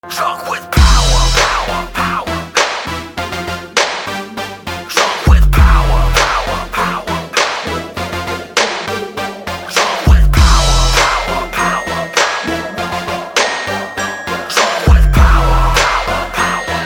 Drunk with power, power, power. Drunk with power, power, power. Drunk with power, power, power. Drunk with power, power, power.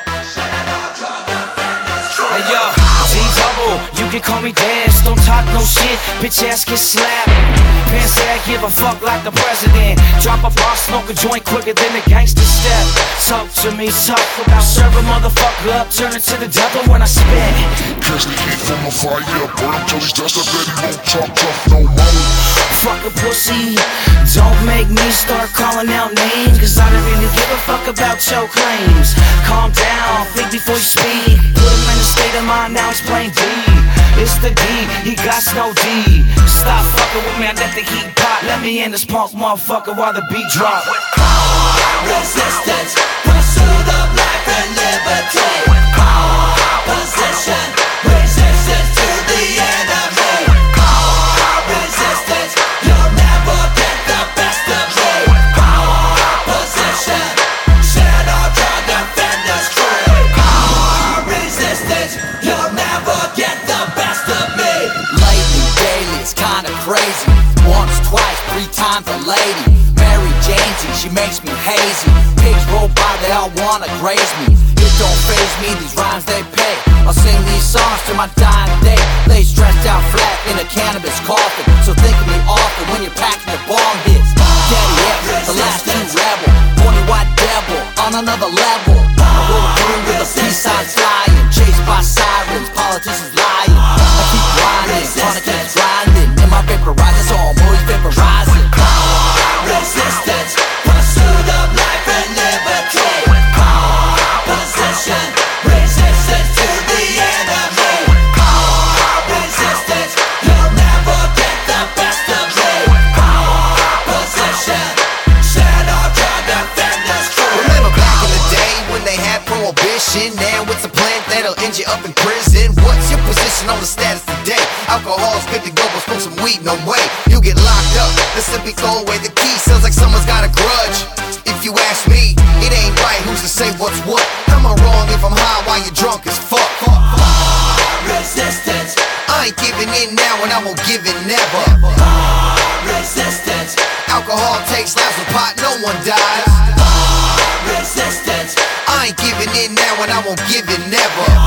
Hey yo, D-Double, you can call me Dance. Don't talk no shit, bitch ass get slapped. Pants say I give a fuck like the president. Drop a bar, smoke a joint quicker than the gangster step. Talk to me, talk about serve a motherfucker up, turn it to the devil when I spit. Catch the heat from a fire, burn till he's dust. I bet he won't talk tough no more. Fuck a pussy, don't make me start calling out names, cause I don't really give a fuck about your claims. Calm down, think before you speak. Put him in a state of mind, now it's plain D. It's the D, he got no D. Stop fucking with me, I let the heat pop. Let me in this punk motherfucker while the beat drop. Power, resistance, pursuit of life and liberty. Power, position, resistance to the enemy. Power, resistance, you'll never get the best of me. Power, position, set our drug defenders free. Power, resistance, you'll never get the best of me. Lately, daily, it's kinda crazy. Once, twice, 3 times a lady. Mary Janesy, she makes me hazy. Pigs roll by, they all wanna graze me. It don't faze me, these rhymes they pay. I'll sing these songs to my dying day. Lay stretched out flat in a cannabis coffin. So think of me often when you're packing your bong hits. Daddy F, the last two rebel. Horny white devil, on another level. I roll through with a peace sign flying. Chased by sirens, politicians lying. I keep grinding, trying to keep grinding. In my vaporizer, so I'm always vaporizing. Resistance, pursuit of life and liberty. Power, position, resistance to the enemy. Power, resistance, you'll never get the best of me. Power, position, set our drug defenders free. Remember back in the day when they had prohibition? Now it's a plant that'll end you up in prison. What's your position on the status today? Alcohol's good to go, but smoke some weed, no way. You get locked up, the simply throw away the key. Sounds like someone's got a grudge. If you ask me, it ain't right, who's to say what's what? Am I wrong if I'm high while you're drunk as fuck? Resistance, I ain't giving in now and I won't give in never. resistance, Alcohol takes lives with pot, no one dies. resistance, I ain't giving in now and I won't give in never.